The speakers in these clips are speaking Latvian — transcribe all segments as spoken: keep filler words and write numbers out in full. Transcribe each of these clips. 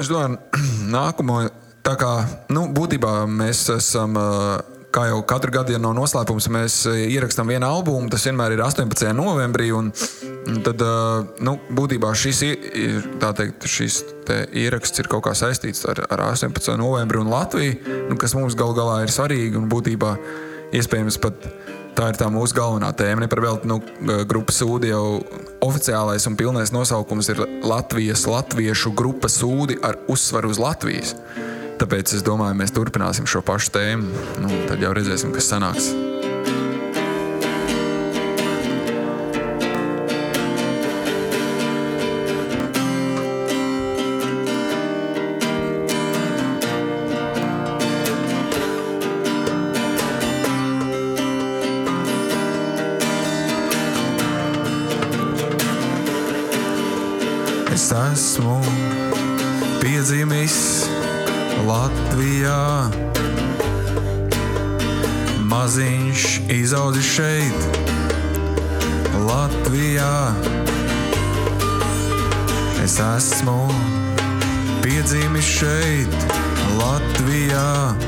es domāju, nākamo, tā kā, nu, būtībā mēs esam, kā jau katru gadu, ja nav noslēpums, mēs ierakstam vienu albumu, tas vienmēr ir astoņpadsmitajā novembrī, un tad, nu, būtībā šis ir, tā teikt, šis te ieraksts ir kaut kā saistīts ar, ar astoņpadsmito novembri un Latviju, nu, kas mums galu galā ir svarīgi, un būtībā iespējams pat tā ir tā mūsu galvenā tēma. Ne par velti, nu, grupa Sūdi jau oficiālais un pilnais nosaukums ir Latvijas latviešu grupa Sūdi ar uzsvaru uz Latvijas. Tāpēc es domāju, mēs turpināsim šo pašu tēmu. Nu, tad jau redzēsim, kas sanāks. Es esmu piedzimis Latvijā, maziņš izaudzis šeit, Latvijā. Es esmu piedzimis šeit, Latvijā,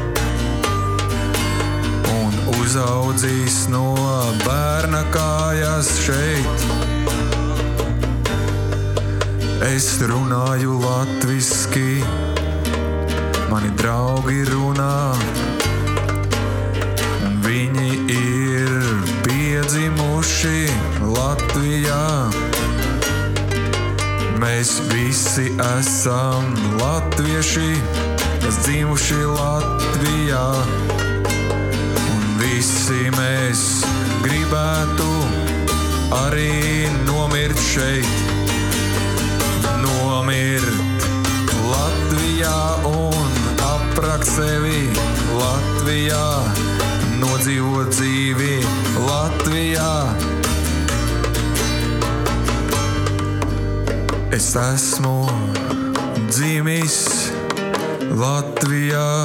un uzaudzis no bērna kājas šeit. Es runāju latviski, mani draugi runā, un viņi ir piedzimuši Latvijā. Mēs visi esam latvieši, kas dzimuši Latvijā, un visi mēs gribētu arī nomirt šeit. Nomirt Latvijā un aprakt sevi Latvijā, nodzīvot dzīvi Latvijā. Es esmu dzimis Latvijā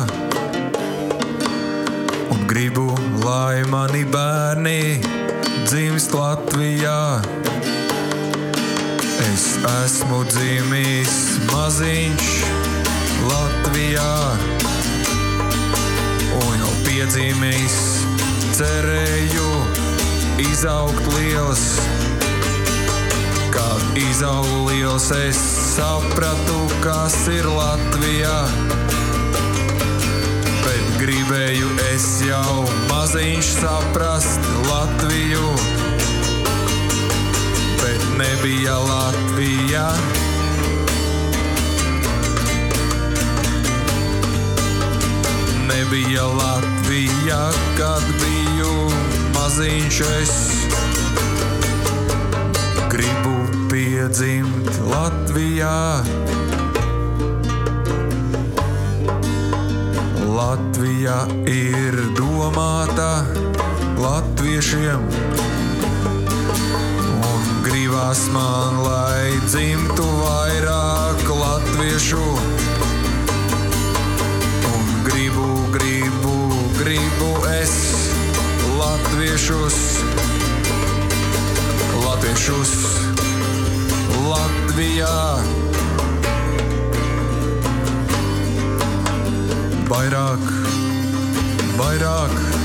un gribu, lai mani bērni dzimst Latvijā. Es esmu dzimis maziņš Latvijā un jau piedzimis, cerēju izaugt liels. Kad izaugu liels, es sapratu, kas ir Latvijā, bet gribēju es jau maziņš saprast Latviju. Bet nebija Latvija. Nebija Latvija, kad biju maziņš es. Gribu piedzimt Latvijā. Latvija ir domāta latviešiem. Gribās man, lai dzimtu vairāk latviešu. Un gribu, gribu, gribu es latviešus, latviešus Latvijā. Vairāk, vairāk